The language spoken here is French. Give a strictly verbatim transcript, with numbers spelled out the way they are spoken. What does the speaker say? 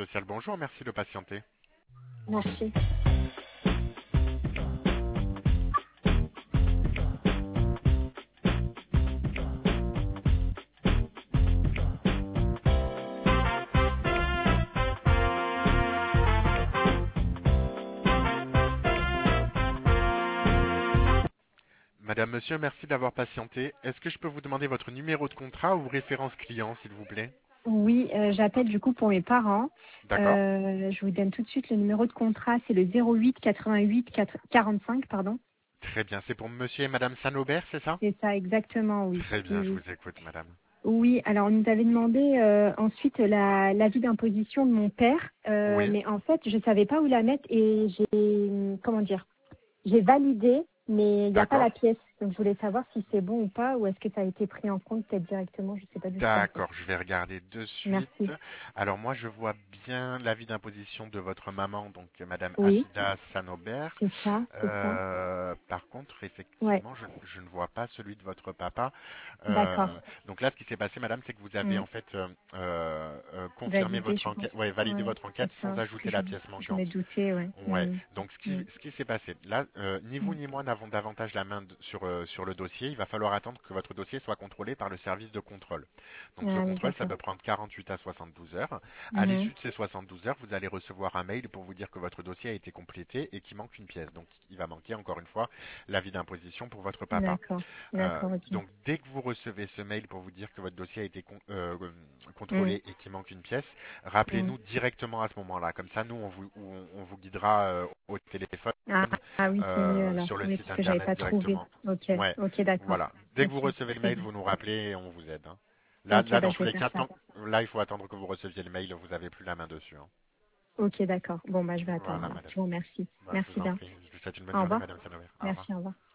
social, bonjour, merci de patienter. Merci. Madame, monsieur, merci d'avoir patienté. Est-ce que je peux vous demander votre numéro de contrat ou référence client, s'il vous plaît? Oui, euh, j'appelle du coup pour mes parents. D'accord. Euh, je vous donne tout de suite le numéro de contrat, c'est le zéro huit quatre-vingt-huit quarante-cinq, pardon. Très bien, c'est pour monsieur et madame Sanobert, c'est ça? C'est ça exactement, oui. Très Oui, bien, je oui. vous écoute, madame. Oui, alors on nous avait demandé euh, ensuite la l'avis d'imposition de mon père, euh, Oui, mais en fait je savais pas où la mettre et j'ai comment dire, j'ai validé, mais il n'y a pas la d'accord. pièce. Donc je voulais savoir si c'est bon ou pas, ou est-ce que ça a été pris en compte peut-être directement, je sais pas du tout en fait. D'accord, je vais regarder de suite. Merci. Alors moi, je vois bien l'avis d'imposition de votre maman, donc madame Oui, Afida Sanobert. c'est ça, c'est ça. Euh, par contre, Ouais, effectivement, je, je ne vois pas celui de votre papa. d'accord. Euh, donc là, ce qui s'est passé, madame, c'est que vous avez Mm. en fait euh, euh, euh, confirmé Validé, votre je pense. enquête, ouais, validé Ouais, votre c'est enquête sans ça. ajouter Je, la pièce je me manquante. doutais, ouais. Ouais. Mm. Donc ce qui, Mm. ce qui s'est passé, là, euh, ni vous Mm. ni moi n'avons davantage la main de- sur, euh, sur le dossier. Il va falloir attendre que votre dossier soit contrôlé par le service de contrôle. Donc le Ah oui, contrôle, ça d'accord. peut prendre quarante-huit à soixante-douze heures. À Mhm. l'issue de ces soixante-douze heures, vous allez recevoir un mail pour vous dire que votre dossier a été complété et qu'il manque une pièce. Donc il va manquer encore une fois l'avis d'imposition pour votre papa. D'accord, Euh, d'accord, ok. donc dès que vous recevez ce mail pour vous dire que votre dossier a été con- euh, euh, Mm. contrôlé et qu'il manque une pièce, Mm. rappelez-nous directement à ce moment-là. Comme ça, nous, on vous, on, on vous guidera euh, au téléphone Ah, ah oui, c'est mieux euh, alors. sur le Oui, site parce que j'avais internet pas trouvé. directement. Ok, Ouais, ok, d'accord. voilà. Dès que vous Ok, recevez le très mail, bien. vous nous rappelez et on vous aide, hein. Là, Ok, là, bah dans je tous vais les faire cas, ça. tant- là, il faut attendre que vous receviez le mail. Vous n'avez plus la main dessus, hein. Ok, d'accord. Bon, bah je vais attendre Voilà, alors. madame. Je vous remercie. Bah, je Merci vous en bien. prie. Je vous souhaite une bonne Au journée, revoir. madame Sanover. Au revoir. Merci, au revoir.